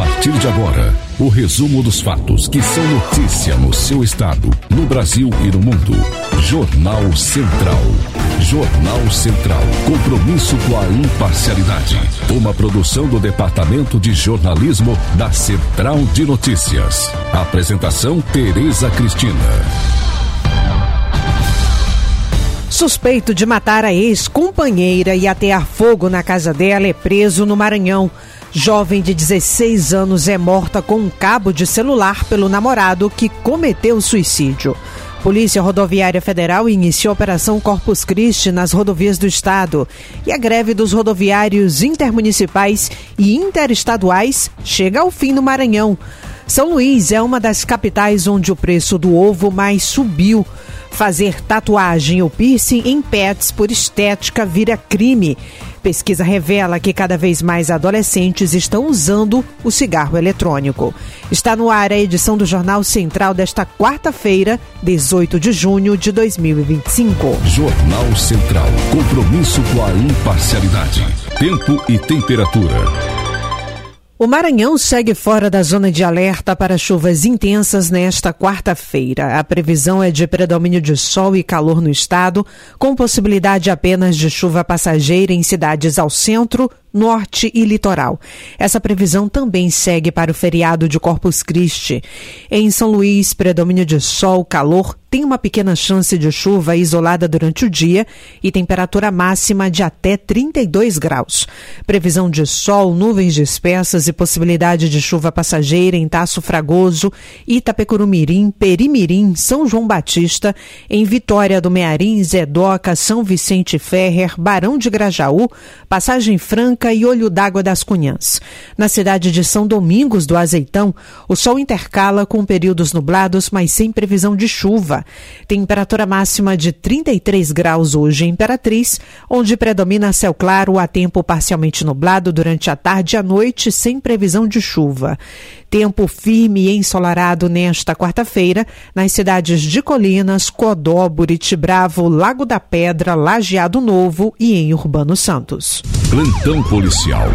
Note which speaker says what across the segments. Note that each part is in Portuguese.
Speaker 1: partir de agora, o resumo dos fatos que são notícia no seu estado, no Brasil e no mundo. Jornal Central. Jornal Central. Compromisso com a imparcialidade. Uma produção do Departamento de Jornalismo da Central de Notícias. Apresentação: Tereza Cristina.
Speaker 2: Suspeito de matar a ex-companheira e atear fogo na casa dela é preso no Maranhão. Jovem de 16 anos é morta com um cabo de celular pelo namorado que cometeu suicídio. Polícia Rodoviária Federal iniciou a Operação Corpus Christi nas rodovias do estado. E a greve dos rodoviários intermunicipais e interestaduais chega ao fim no Maranhão. São Luís é uma das capitais onde o preço do ovo mais subiu. Fazer tatuagem ou piercing em pets por estética vira crime. Pesquisa revela que cada vez mais adolescentes estão usando o cigarro eletrônico. Está no ar a edição do Jornal Central desta quarta-feira, 18 de junho de 2025.
Speaker 1: Jornal Central. Compromisso com a imparcialidade. Tempo e temperatura.
Speaker 2: O Maranhão segue fora da zona de alerta para chuvas intensas nesta quarta-feira. A previsão é de predomínio de sol e calor no estado, com possibilidade apenas de chuva passageira em cidades ao centro, norte e litoral. Essa previsão também segue para o feriado de Corpus Christi. Em São Luís, predomínio de sol, calor, tem uma pequena chance de chuva isolada durante o dia e temperatura máxima de até 32 graus. Previsão de sol, nuvens dispersas e possibilidade de chuva passageira em Taço Fragoso, Itapecurumirim, Perimirim, São João Batista, em Vitória do Mearim, Zedoca, São Vicente Ferrer, Barão de Grajaú, Passagem Franca e Olho d'Água das Cunhãs. Na cidade de São Domingos do Azeitão, o sol intercala com períodos nublados, mas sem previsão de chuva. Temperatura máxima de 33 graus hoje em Imperatriz, onde predomina céu claro a tempo parcialmente nublado durante a tarde e a noite, sem previsão de chuva. Tempo firme e ensolarado nesta quarta-feira nas cidades de Colinas, Codó, Buriti Bravo, Lago da Pedra, Lajeado Novo e em Urbano Santos.
Speaker 1: Plantão policial.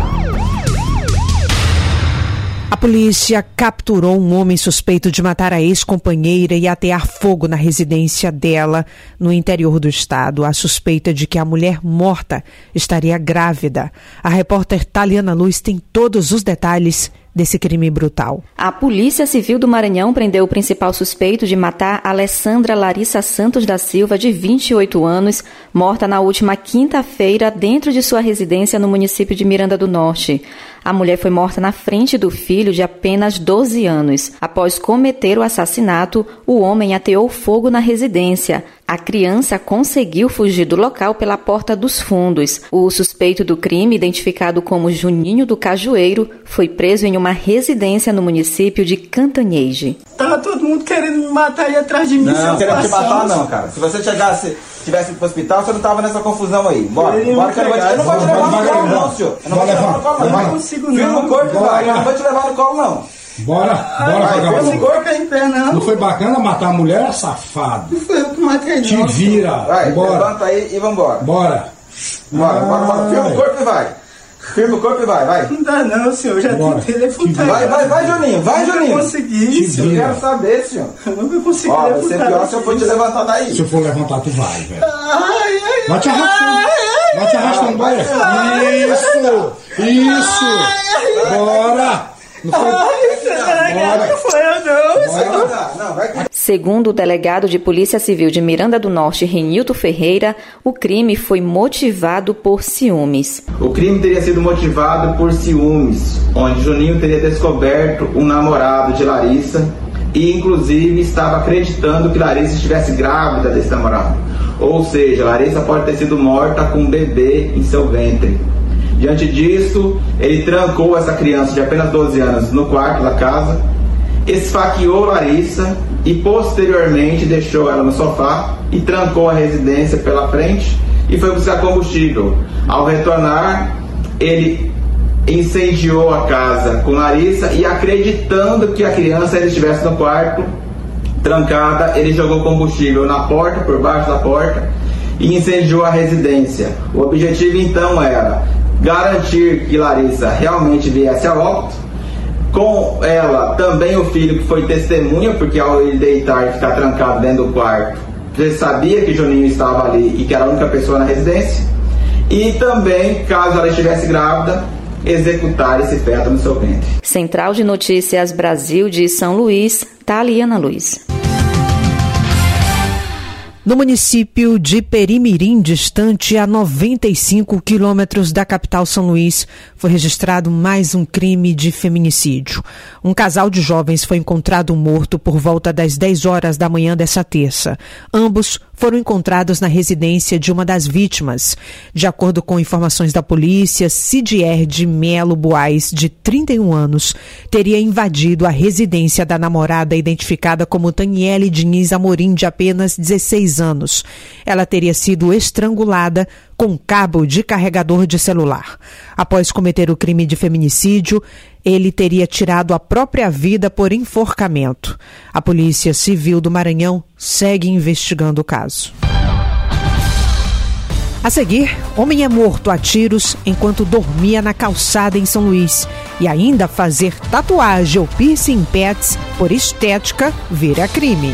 Speaker 2: A polícia capturou um homem suspeito de matar a ex-companheira e atear fogo na residência dela no interior do estado. A suspeita de que a mulher morta estaria grávida. A repórter Taliana Luz tem todos os detalhes desse crime brutal.
Speaker 3: A Polícia Civil do Maranhão prendeu o principal suspeito de matar Alessandra Larissa Santos da Silva, de 28 anos, morta na última quinta-feira dentro de sua residência no município de Miranda do Norte. A mulher foi morta na frente do filho de apenas 12 anos. Após cometer o assassinato, o homem ateou fogo na residência. A criança conseguiu fugir do local pela porta dos fundos. O suspeito do crime, identificado como Juninho do Cajueiro, foi preso em uma residência no município de Cantanhede.
Speaker 4: Tava todo mundo querendo me matar aí atrás de mim.
Speaker 5: Não querendo te matar não, cara. Se você tivesse ido pro hospital, você não tava nessa confusão aí. Bora que eu não vou te levar no colo não, senhor. Eu não vou te levar no colo não.
Speaker 4: Não consigo não.
Speaker 5: Firma o corpo e vai. Eu não vou te levar no colo não.
Speaker 6: Bora,
Speaker 4: esse corpo é em pé, não.
Speaker 6: Não foi bacana matar a mulher, safado?
Speaker 4: Não foi eu que matei, não.
Speaker 6: Te vira.
Speaker 5: Vai, levanta aí e vambora.
Speaker 6: Bora.
Speaker 5: Firma o corpo e vai. Firma o corpo e vai.
Speaker 4: Não dá não, senhor. Já tentei levantar.
Speaker 5: Vai, Juninho.
Speaker 4: Eu não consegui, senhor.
Speaker 5: Eu quero saber, senhor.
Speaker 4: Eu nunca consegui levantar.
Speaker 5: Vai ser pior se eu for te levantar daí.
Speaker 6: Se eu for levantar, tu vai, velho.
Speaker 4: Vai
Speaker 6: te arrastando. Vai. Isso. Bora. Não foi...
Speaker 3: Segundo o delegado de Polícia Civil de Miranda do Norte, Renilton Ferreira, o crime foi motivado por ciúmes.
Speaker 7: O crime teria sido motivado por ciúmes, onde Juninho teria descoberto um namorado de Larissa e, inclusive, estava acreditando que Larissa estivesse grávida desse namorado. Ou seja, Larissa pode ter sido morta com um bebê em seu ventre. Diante disso, ele trancou essa criança de apenas 12 anos no quarto da casa, esfaqueou Larissa e posteriormente deixou ela no sofá e trancou a residência pela frente e foi buscar combustível. Ao retornar, ele incendiou a casa com Larissa e, acreditando que a criança ele estivesse no quarto, trancada, ele jogou combustível na porta, por baixo da porta, e incendiou a residência. O objetivo então era garantir que Larissa realmente viesse a óbito, Com ela, também o filho que foi testemunha, porque ao ele deitar e ficar trancado dentro do quarto, ele sabia que Juninho estava ali e que era a única pessoa na residência. E também, caso ela estivesse grávida, executar esse feto no seu ventre.
Speaker 3: Central de Notícias Brasil de São Luís, Taliana Luiz.
Speaker 2: No município de Perimirim, distante a 95 quilômetros da capital São Luís, foi registrado mais um crime de feminicídio. Um casal de jovens foi encontrado morto por volta das 10 horas da manhã dessa terça. Ambos foram encontrados na residência de uma das vítimas. De acordo com informações da polícia, Cidier de Melo Buais, de 31 anos, teria invadido a residência da namorada identificada como Taniele Diniz Amorim, de apenas 16 anos. Ela teria sido estrangulada com cabo de carregador de celular. Após cometer o crime de feminicídio, ele teria tirado a própria vida por enforcamento. A Polícia Civil do Maranhão segue investigando o caso. A seguir, homem é morto a tiros enquanto dormia na calçada em São Luís. E ainda fazer tatuagem ou piercing em pets por estética vira crime.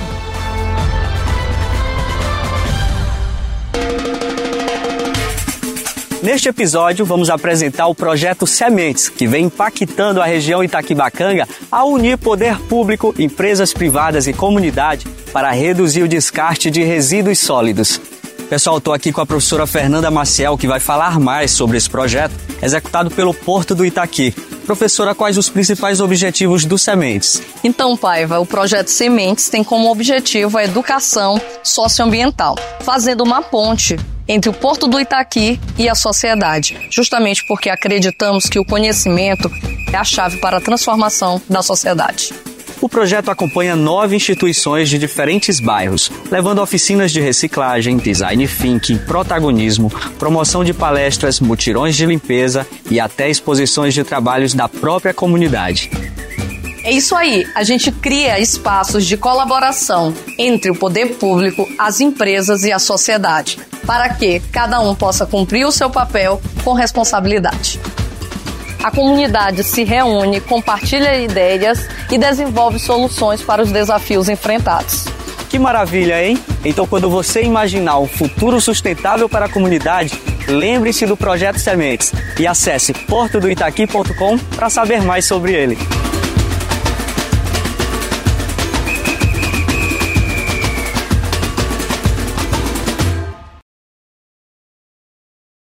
Speaker 8: Neste episódio, vamos apresentar o projeto Sementes, que vem impactando a região Itaquibacanga a unir poder público, empresas privadas e comunidade para reduzir o descarte de resíduos sólidos. Pessoal, estou aqui com a professora Fernanda Maciel, que vai falar mais sobre esse projeto, executado pelo Porto do Itaqui. Professora, quais os principais objetivos do Sementes?
Speaker 9: Então, Paiva, o projeto Sementes tem como objetivo a educação socioambiental, fazendo uma ponte entre o Porto do Itaqui e a sociedade, justamente porque acreditamos que o conhecimento é a chave para a transformação da sociedade.
Speaker 8: O projeto acompanha 9 instituições de diferentes bairros, levando oficinas de reciclagem, design thinking, protagonismo, promoção de palestras, mutirões de limpeza e até exposições de trabalhos da própria comunidade.
Speaker 9: É isso aí, a gente cria espaços de colaboração entre o poder público, as empresas e a sociedade, para que cada um possa cumprir o seu papel com responsabilidade. A comunidade se reúne, compartilha ideias e desenvolve soluções para os desafios enfrentados.
Speaker 8: Que maravilha, hein? Então, quando você imaginar um futuro sustentável para a comunidade, lembre-se do Projeto Sementes e acesse portodoitaqui.com para saber mais sobre ele.